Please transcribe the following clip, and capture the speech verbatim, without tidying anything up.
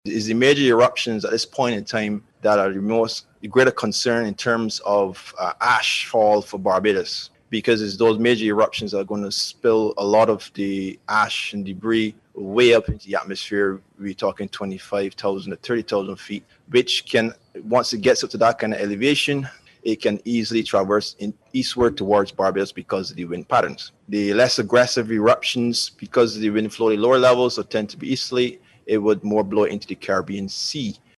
Is the major eruptions at this point in time that are the most the greater concern in terms of uh, ash fall for Barbados, because it's those major eruptions that are going to spill a lot of the ash and debris way up into the atmosphere. We're talking twenty-five thousand to thirty thousand feet, which can, once it gets up to that kind of elevation, it can easily traverse in eastward towards Barbados because of the wind patterns. The less aggressive eruptions, because the wind flow at lower levels, so tend to be easterly, it would more blow into the Caribbean Sea.